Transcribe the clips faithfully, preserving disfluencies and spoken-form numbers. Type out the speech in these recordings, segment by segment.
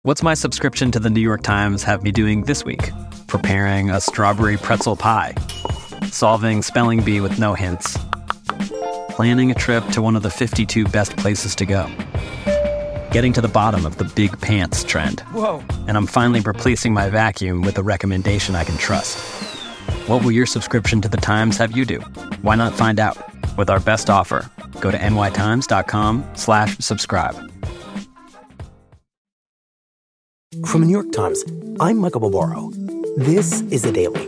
What's my subscription to the New York Times have me doing this week? Preparing a strawberry pretzel pie, solving spelling bee with no hints, planning a trip to one of the fifty-two best places to go, getting to the bottom of the big pants trend. Whoa. And I'm finally replacing my vacuum with a recommendation I can trust. What will your subscription to the Times have you do? Why not find out? With our best offer, go to nytimes.com slash subscribe. From the New York Times, I'm Michael Barbaro. This is The Daily.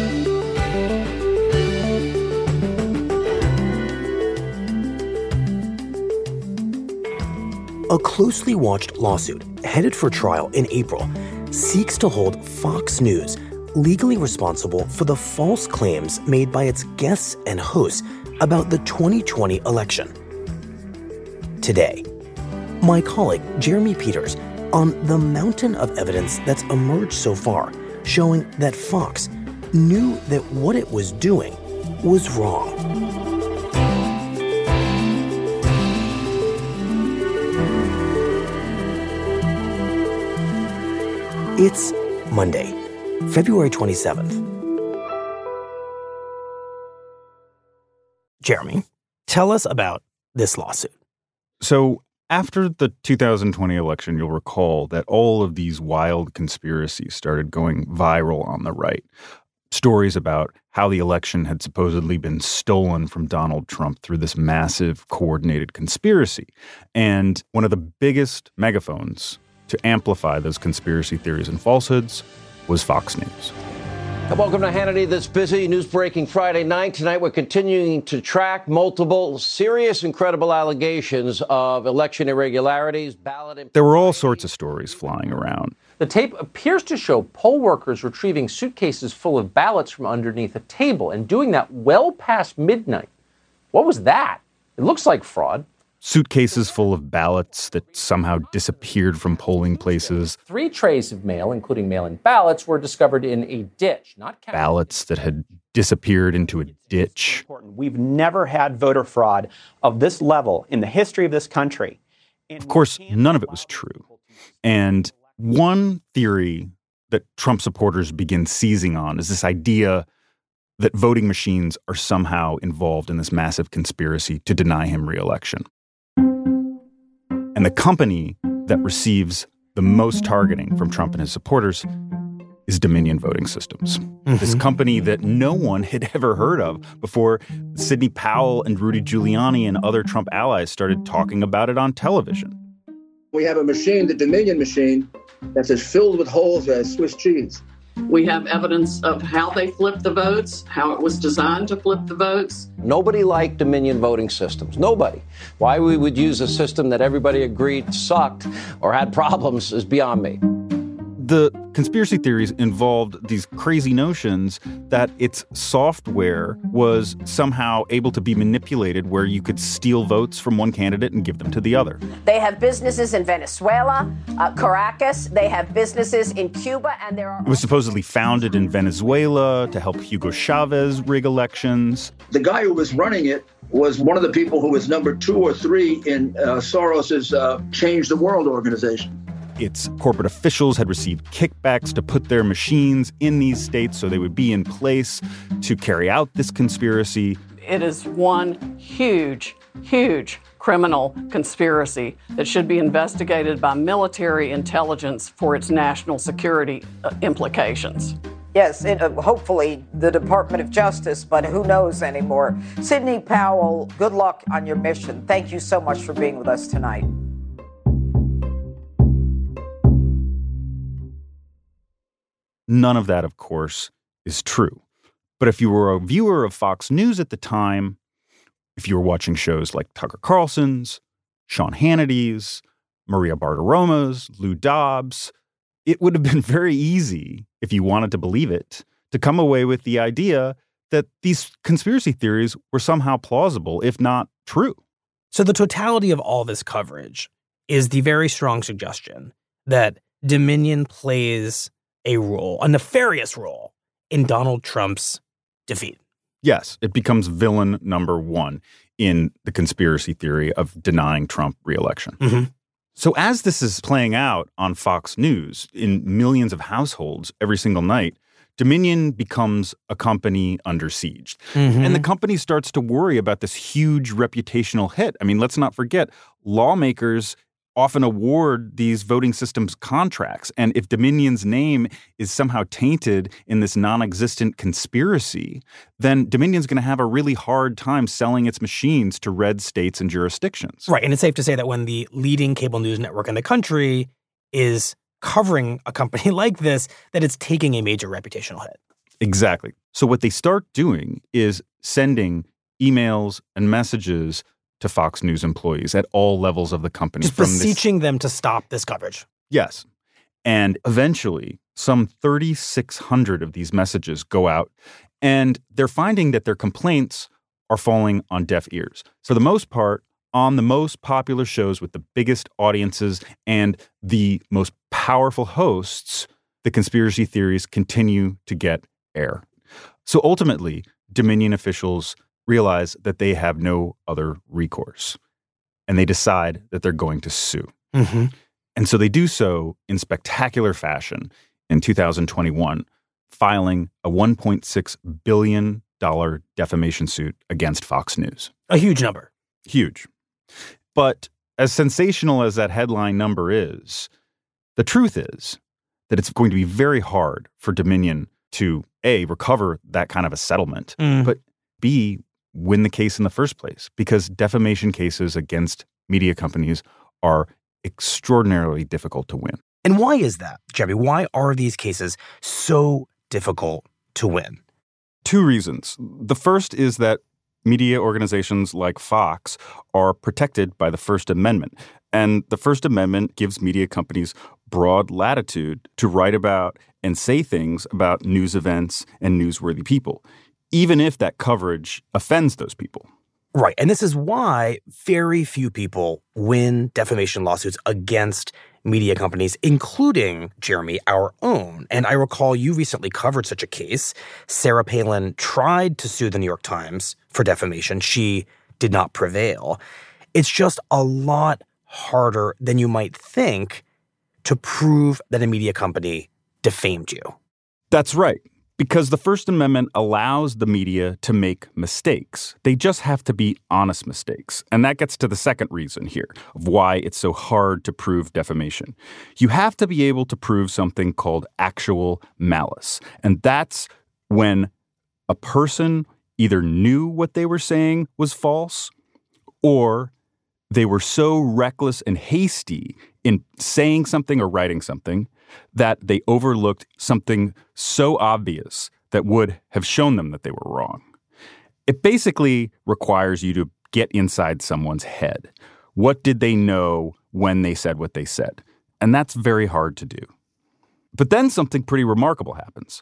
A closely watched lawsuit, headed for trial in April, seeks to hold Fox News legally responsible for the false claims made by its guests and hosts about the twenty twenty election. Today, my colleague Jeremy Peters on the mountain of evidence that's emerged so far, showing that Fox knew that what it was doing was wrong. It's Monday, February twenty-seventh. Jeremy, tell us about this lawsuit. So after the two thousand twenty election, you'll recall that all of these wild conspiracies started going viral on the right. Stories about how the election had supposedly been stolen from Donald Trump through this massive coordinated conspiracy. And one of the biggest megaphones to amplify those conspiracy theories and falsehoods was Fox News. Welcome to Hannity, this busy news-breaking Friday night. Tonight, we're continuing to track multiple serious, incredible allegations of election irregularities, ballot... There were all sorts of stories flying around. The tape appears to show poll workers retrieving suitcases full of ballots from underneath a table and doing that well past midnight. What was that? It looks like fraud. Suitcases full of ballots that somehow disappeared from polling places. Three trays of mail, including mail-in ballots, were discovered in a ditch. Not counted. Ballots that had disappeared into a ditch. We've never had voter fraud of this level in the history of this country. Of course, none of it was true. And one theory that Trump supporters begin seizing on is this idea that voting machines are somehow involved in this massive conspiracy to deny him re-election. And the company that receives the most targeting from Trump and his supporters is Dominion Voting Systems. Mm-hmm. This company that no one had ever heard of before Sidney Powell and Rudy Giuliani and other Trump allies started talking about it on television. We have a machine, the Dominion machine, that's as filled with holes as Swiss cheese. We have evidence of how they flipped the votes, how it was designed to flip the votes. Nobody liked Dominion Voting Systems. Nobody. Why we would use a system that everybody agreed sucked or had problems is beyond me. The conspiracy theories involved these crazy notions that its software was somehow able to be manipulated where you could steal votes from one candidate and give them to the other. They have businesses in Venezuela, uh, Caracas. They have businesses in Cuba, and there are... It was supposedly founded in Venezuela to help Hugo Chavez rig elections. The guy who was running it was one of the people who was number two or three in uh, Soros's uh, Change the World organization. Its corporate officials had received kickbacks to put their machines in these states so they would be in place to carry out this conspiracy. It is one huge, huge criminal conspiracy that should be investigated by military intelligence for its national security uh, implications. Yes, it, uh, hopefully the Department of Justice, but who knows anymore. Sidney Powell, good luck on your mission. Thank you so much for being with us tonight. None of that, of course, is true. But if you were a viewer of Fox News at the time, if you were watching shows like Tucker Carlson's, Sean Hannity's, Maria Bartiromo's, Lou Dobbs, it would have been very easy, if you wanted to believe it, to come away with the idea that these conspiracy theories were somehow plausible, if not true. So the totality of all this coverage is the very strong suggestion that Dominion plays a role, a nefarious role, in Donald Trump's defeat. Yes, it becomes villain number one in the conspiracy theory of denying Trump re-election. Mm-hmm. So as this is playing out on Fox News in millions of households every single night, Dominion becomes a company under siege. Mm-hmm. And the company starts to worry about this huge reputational hit. I mean, let's not forget, lawmakers often award these voting systems contracts. And if Dominion's name is somehow tainted in this non-existent conspiracy, then Dominion's going to have a really hard time selling its machines to red states and jurisdictions. Right. And it's safe to say that when the leading cable news network in the country is covering a company like this, that it's taking a major reputational hit. Exactly. So what they start doing is sending emails and messages to Fox News employees at all levels of the company. Just beseeching them to stop this coverage. Yes. And eventually, some thirty-six hundred of these messages go out, and they're finding that their complaints are falling on deaf ears. For the most part, on the most popular shows with the biggest audiences and the most powerful hosts, the conspiracy theories continue to get air. So ultimately, Dominion officials realize that they have no other recourse, and they decide that they're going to sue. Mm-hmm. And so they do so in spectacular fashion in two thousand twenty-one, filing a one point six billion dollars defamation suit against Fox News. A huge number. Huge. But as sensational as that headline number is, the truth is that it's going to be very hard for Dominion to, A, recover that kind of a settlement, mm. but B, win the case in the first place, because defamation cases against media companies are extraordinarily difficult to win. And why is that, Jeremy? Why are these cases so difficult to win? Two reasons. The first is that media organizations like Fox are protected by the First Amendment. And the First Amendment gives media companies broad latitude to write about and say things about news events and newsworthy people, even if that coverage offends those people. Right. And this is why very few people win defamation lawsuits against media companies, including, Jeremy, our own. And I recall you recently covered such a case. Sarah Palin tried to sue the New York Times for defamation. She did not prevail. It's just a lot harder than you might think to prove that a media company defamed you. That's right. Because the First Amendment allows the media to make mistakes. They just have to be honest mistakes. And that gets to the second reason here of why it's so hard to prove defamation. You have to be able to prove something called actual malice. And that's when a person either knew what they were saying was false, or they were so reckless and hasty in saying something or writing something that they overlooked something so obvious that would have shown them that they were wrong. It basically requires you to get inside someone's head. What did they know when they said what they said? And that's very hard to do. But then something pretty remarkable happens.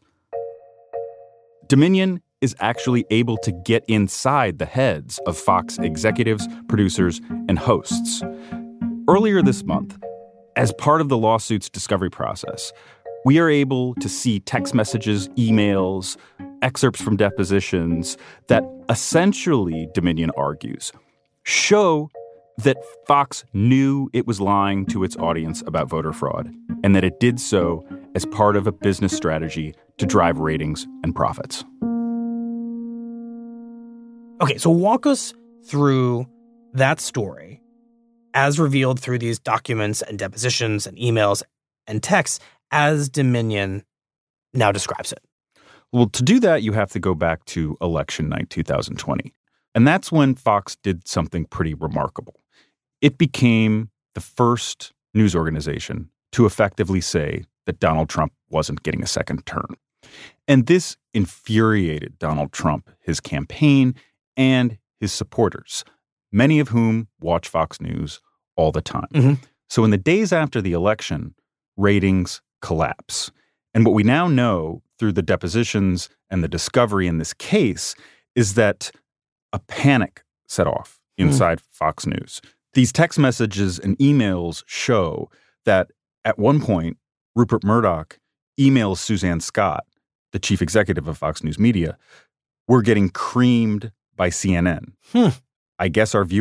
Dominion is actually able to get inside the heads of Fox executives, producers, and hosts. Earlier this month, as part of the lawsuit's discovery process, we are able to see text messages, emails, excerpts from depositions that essentially, Dominion argues, show that Fox knew it was lying to its audience about voter fraud, and that it did so as part of a business strategy to drive ratings and profits. Okay, so walk us through that story as revealed through these documents and depositions and emails and texts as Dominion now describes it. Well, to do that, you have to go back to election night two thousand twenty. And that's when Fox did something pretty remarkable. It became the first news organization to effectively say that Donald Trump wasn't getting a second term. And this infuriated Donald Trump, his campaign, and his supporters, many of whom watch Fox News all the time. Mm-hmm. So in the days after the election, ratings collapse. And what we now know through the depositions and the discovery in this case is that a panic set off inside mm. Fox News. These text messages and emails show that at one point, Rupert Murdoch emails Suzanne Scott, the chief executive of Fox News Media, "We're getting creamed by C N N. Hmm. I guess our viewers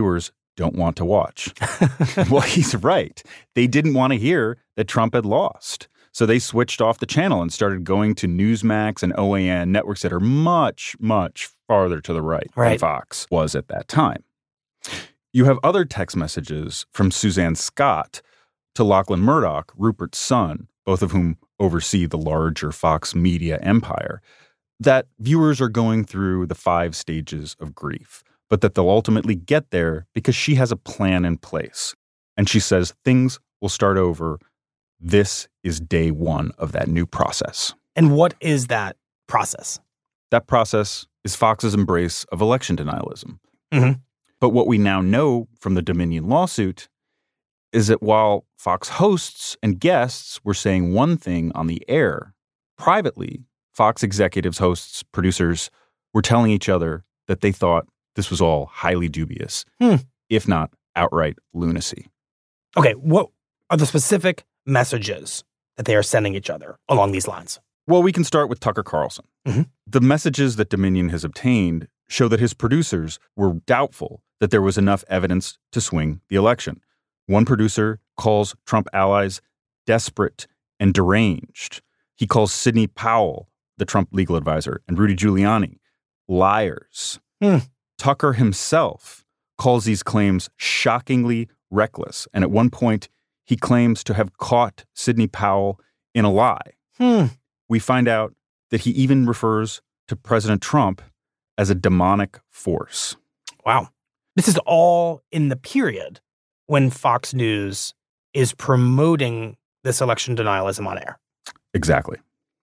don't want to watch. Well, he's right. They didn't want to hear that Trump had lost. So they switched off the channel and started going to Newsmax and O A N, networks that are much, much farther to the right, right. than Fox was at that time. You have other text messages from Suzanne Scott to Lachlan Murdoch, Rupert's son, both of whom oversee the larger Fox media empire, that viewers are going through the five stages of grief, but that they'll ultimately get there because she has a plan in place. And she says things will start over. This is day one of that new process. And what is that process? That process is Fox's embrace of election denialism. Mm-hmm. But what we now know from the Dominion lawsuit is that while Fox hosts and guests were saying one thing on the air, privately, Fox executives, hosts, producers were telling each other that they thought this was all highly dubious, hmm. if not outright lunacy. Okay, what are the specific messages that they are sending each other along these lines? Well, we can start with Tucker Carlson. Mm-hmm. The messages that Dominion has obtained show that his producers were doubtful that there was enough evidence to swing the election. One producer calls Trump allies desperate and deranged. He calls Sidney Powell, the Trump legal advisor, and Rudy Giuliani liars. Hmm. Tucker himself calls these claims shockingly reckless. And at one point, he claims to have caught Sidney Powell in a lie. Hmm. We find out that he even refers to President Trump as a demonic force. Wow. This is all in the period when Fox News is promoting this election denialism on air. Exactly.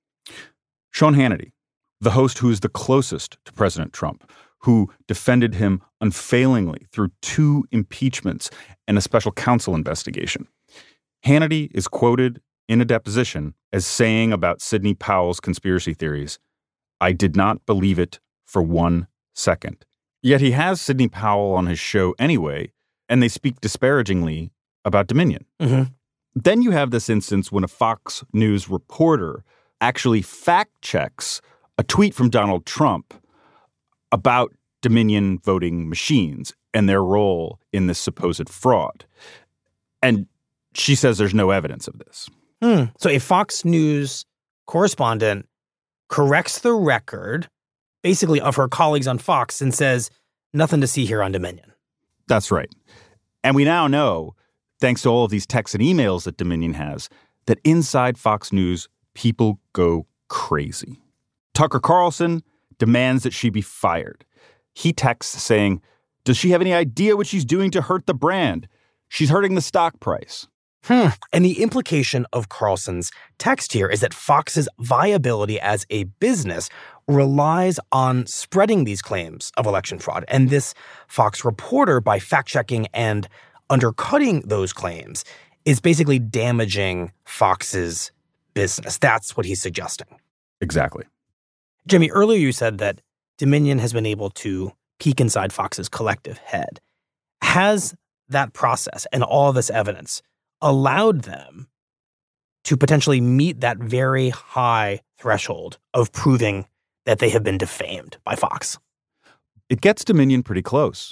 Sean Hannity, the host who is the closest to President Trump, who defended him unfailingly through two impeachments and a special counsel investigation. Hannity is quoted in a deposition as saying about Sidney Powell's conspiracy theories, "I did not believe it for one second." Yet he has Sidney Powell on his show anyway, and they speak disparagingly about Dominion. Mm-hmm. Then you have this instance when a Fox News reporter actually fact-checks a tweet from Donald Trump about Dominion voting machines and their role in this supposed fraud. And she says there's no evidence of this. Hmm. So a Fox News correspondent corrects the record, basically, of her colleagues on Fox and says, nothing to see here on Dominion. That's right. And we now know, thanks to all of these texts and emails that Dominion has, that inside Fox News, people go crazy. Tucker Carlson demands that she be fired. He texts saying, does she have any idea what she's doing to hurt the brand? She's hurting the stock price. Hmm. And the implication of Carlson's text here is that Fox's viability as a business relies on spreading these claims of election fraud. And this Fox reporter, by fact-checking and undercutting those claims, is basically damaging Fox's business. That's what he's suggesting. Exactly. Jimmy, earlier you said that Dominion has been able to peek inside Fox's collective head. Has that process and all this evidence allowed them to potentially meet that very high threshold of proving that they have been defamed by Fox? It gets Dominion pretty close.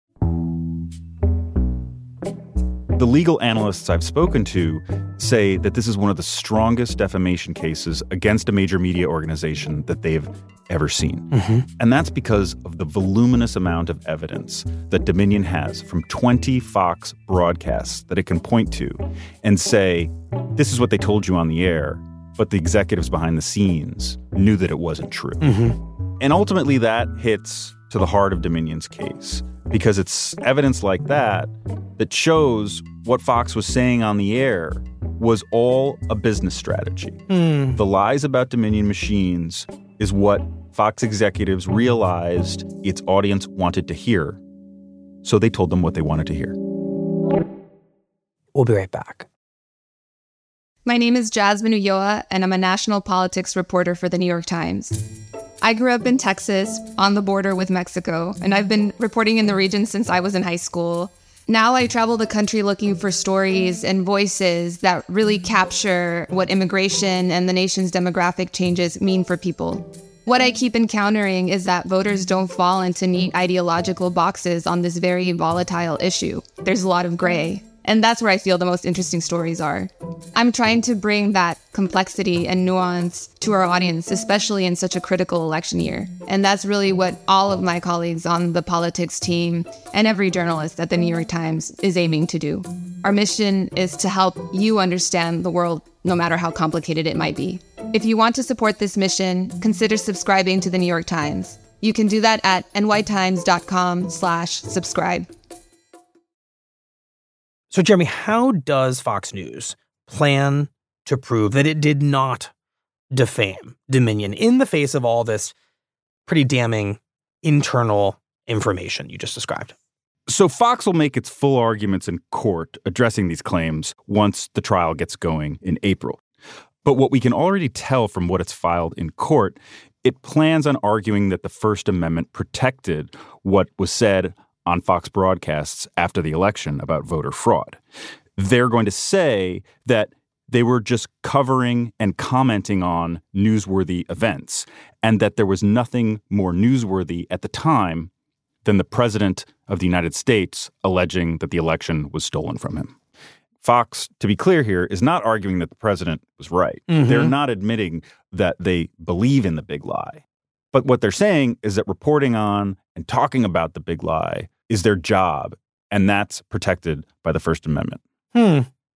The legal analysts I've spoken to say that this is one of the strongest defamation cases against a major media organization that they've ever seen. Mm-hmm. And that's because of the voluminous amount of evidence that Dominion has from twenty Fox broadcasts that it can point to and say, this is what they told you on the air, but the executives behind the scenes knew that it wasn't true. Mm-hmm. And ultimately that hits to the heart of Dominion's case, because it's evidence like that that shows what Fox was saying on the air was all a business strategy. Mm. The lies about Dominion machines is what Fox executives realized its audience wanted to hear, so they told them what they wanted to hear. We'll be right back. My name is Jasmine Ulloa, and I'm a national politics reporter for The New York Times. I grew up in Texas, on the border with Mexico, and I've been reporting in the region since I was in high school. Now I travel the country looking for stories and voices that really capture what immigration and the nation's demographic changes mean for people. What I keep encountering is that voters don't fall into neat ideological boxes on this very volatile issue. There's a lot of gray. And that's where I feel the most interesting stories are. I'm trying to bring that complexity and nuance to our audience, especially in such a critical election year. And that's really what all of my colleagues on the politics team and every journalist at the New York Times is aiming to do. Our mission is to help you understand the world, no matter how complicated it might be. If you want to support this mission, consider subscribing to the New York Times. You can do that at nytimes.com slash subscribe. So, Jeremy, how does Fox News plan to prove that it did not defame Dominion in the face of all this pretty damning internal information you just described? So Fox will make its full arguments in court addressing these claims once the trial gets going in April. But what we can already tell from what it's filed in court, it plans on arguing that the First Amendment protected what was said on Fox broadcasts after the election about voter fraud. They're going to say that they were just covering and commenting on newsworthy events, and that there was nothing more newsworthy at the time than the president of the United States alleging that the election was stolen from him. Fox, to be clear here, is not arguing that the president was right. Mm-hmm. They're not admitting that they believe in the big lie. But what they're saying is that reporting on and talking about the big lie is their job, and that's protected by the First Amendment. Hmm.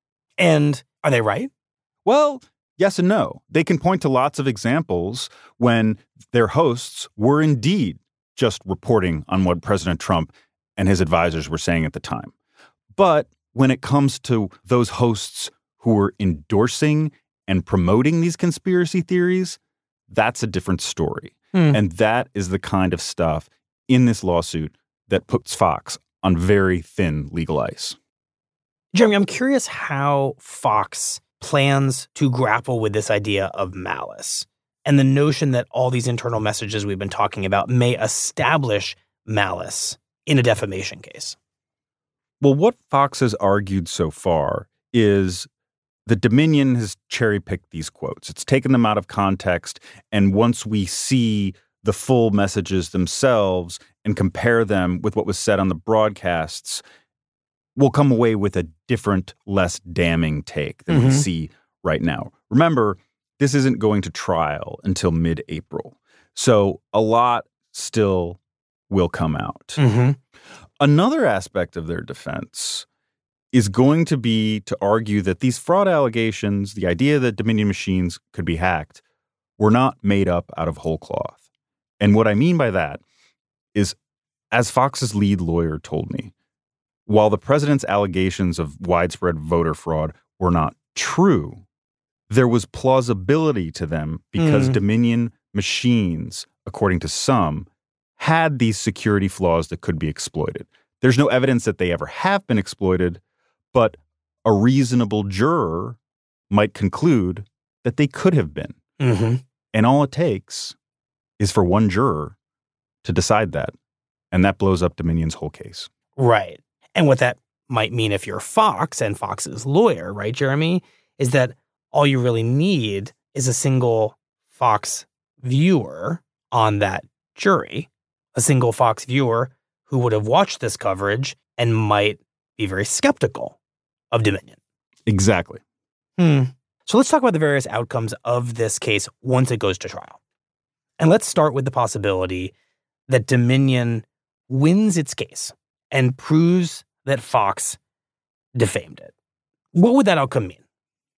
And are they right? Well, yes and no. They can point to lots of examples when their hosts were indeed just reporting on what President Trump and his advisors were saying at the time. But when it comes to those hosts who were endorsing and promoting these conspiracy theories, that's a different story. Hmm. And that is the kind of stuff in this lawsuit that puts Fox on very thin legal ice. Jeremy, I'm curious how Fox plans to grapple with this idea of malice and the notion that all these internal messages we've been talking about may establish malice in a defamation case. Well, what Fox has argued so far is the Dominion has cherry-picked these quotes. It's taken them out of context, and once we see the full messages themselves and compare them with what was said on the broadcasts, we'll come away with a different, less damning take than mm-hmm. we see right now. Remember, this isn't going to trial until mid-April, so a lot still will come out. Mm-hmm. Another aspect of their defense is going to be to argue that these fraud allegations, the idea that Dominion machines could be hacked, were not made up out of whole cloth. And what I mean by that is, as Fox's lead lawyer told me, while the president's allegations of widespread voter fraud were not true, there was plausibility to them because mm. Dominion machines, according to some, had these security flaws that could be exploited. There's no evidence that they ever have been exploited, but a reasonable juror might conclude that they could have been. Mm-hmm. And all it takes is for one juror to decide that, and that blows up Dominion's whole case. Right. And what that might mean if you're Fox and Fox's lawyer, right, Jeremy, is that all you really need is a single Fox viewer on that jury, a single Fox viewer who would have watched this coverage and might be very skeptical of Dominion. Exactly. Hmm. So let's talk about the various outcomes of this case once it goes to trial. And let's start with the possibility that Dominion wins its case and proves that Fox defamed it. What would that outcome mean?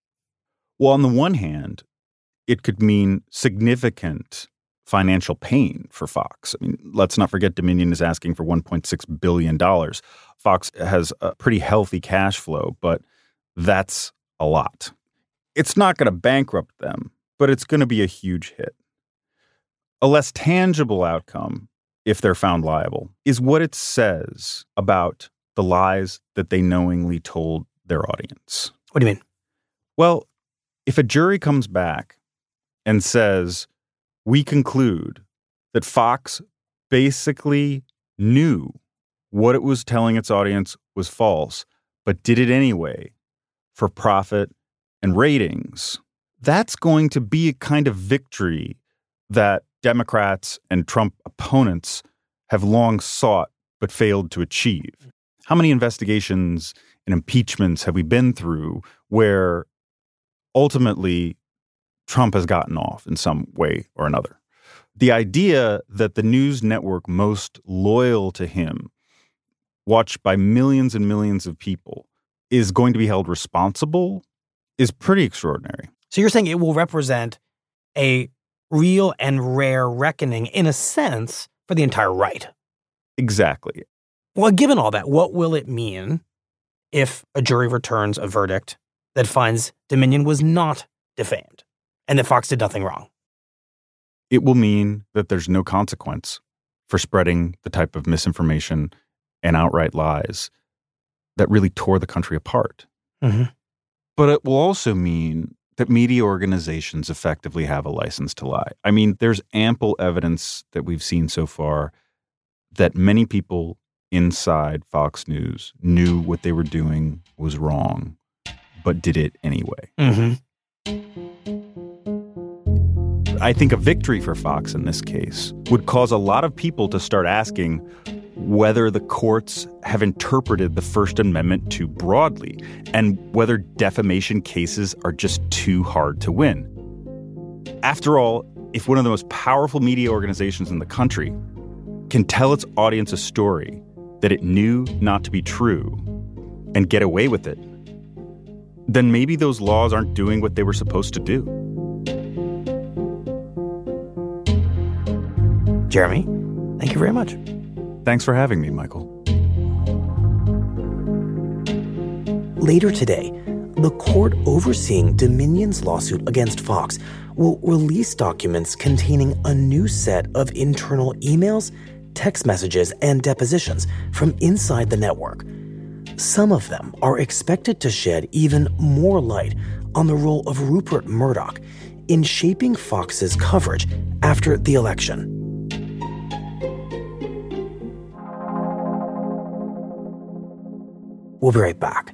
Well, on the one hand, it could mean significant financial pain for Fox. I mean, let's not forget Dominion is asking for one point six billion dollars. Fox has a pretty healthy cash flow, but that's a lot. It's not going to bankrupt them, but it's going to be a huge hit. A less tangible outcome, if they're found liable, is what it says about the lies that they knowingly told their audience. What do you mean? Well, if a jury comes back and says, we conclude that Fox basically knew what it was telling its audience was false, but did it anyway for profit and ratings, that's going to be a kind of victory that Democrats and Trump opponents have long sought but failed to achieve. How many investigations and impeachments have we been through where ultimately Trump has gotten off in some way or another? The idea that the news network most loyal to him, watched by millions and millions of people, is going to be held responsible is pretty extraordinary. So you're saying it will represent a real and rare reckoning, in a sense, for the entire right. Exactly. Well, given all that, what will it mean if a jury returns a verdict that finds Dominion was not defamed and that Fox did nothing wrong? It will mean that there's no consequence for spreading the type of misinformation and outright lies that really tore the country apart. Mm-hmm. But it will also mean that media organizations effectively have a license to lie. I mean, there's ample evidence that we've seen so far that many people inside Fox News knew what they were doing was wrong, but did it anyway. Mm-hmm. I think a victory for Fox in this case would cause a lot of people to start asking whether the courts have interpreted the First Amendment too broadly and whether defamation cases are just too hard to win. After all, if one of the most powerful media organizations in the country can tell its audience a story that it knew not to be true and get away with it, then maybe those laws aren't doing what they were supposed to do. Jeremy, thank you very much. Thanks for having me, Michael. Later today, the court overseeing Dominion's lawsuit against Fox will release documents containing a new set of internal emails, text messages, and depositions from inside the network. Some of them are expected to shed even more light on the role of Rupert Murdoch in shaping Fox's coverage after the election. We'll be right back.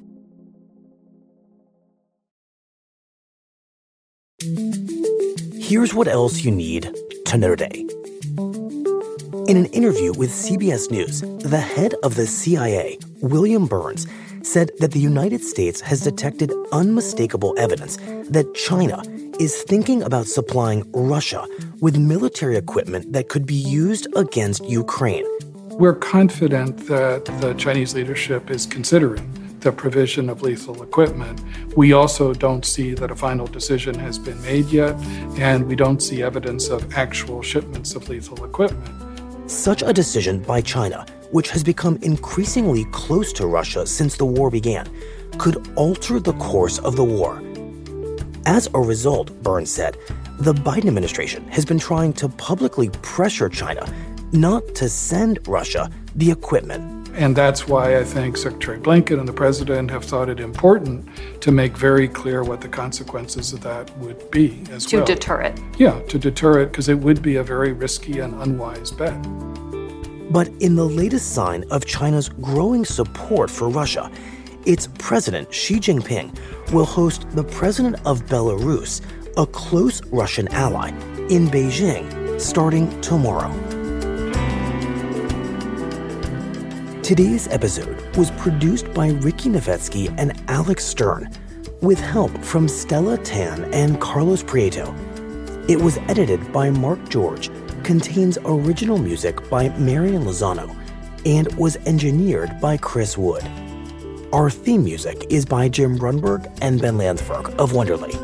Here's what else you need to know today. In an interview with C B S News, the head of the C I A, William Burns, said that the United States has detected unmistakable evidence that China is thinking about supplying Russia with military equipment that could be used against Ukraine. We're confident that the Chinese leadership is considering the provision of lethal equipment. We also don't see that a final decision has been made yet, and we don't see evidence of actual shipments of lethal equipment. Such a decision by China, which has become increasingly close to Russia since the war began, could alter the course of the war. As a result, Burns said, the Biden administration has been trying to publicly pressure China not to send Russia the equipment. And that's why I think Secretary Blinken and the president have thought it important to make very clear what the consequences of that would be as well. To deter it. Yeah, to deter it, because it would be a very risky and unwise bet. But in the latest sign of China's growing support for Russia, its president, Xi Jinping, will host the president of Belarus, a close Russian ally, in Beijing starting tomorrow. Today's episode was produced by Ricky Novetsky and Alex Stern, with help from Stella Tan and Carlos Prieto. It was edited by Mark George, contains original music by Marian Lozano, and was engineered by Chris Wood. Our theme music is by Jim Runberg and Ben Landsberg of Wonderly.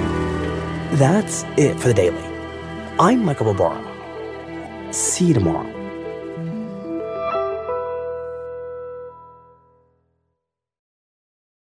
That's it for the Daily. I'm Michael Barbaro. See you tomorrow.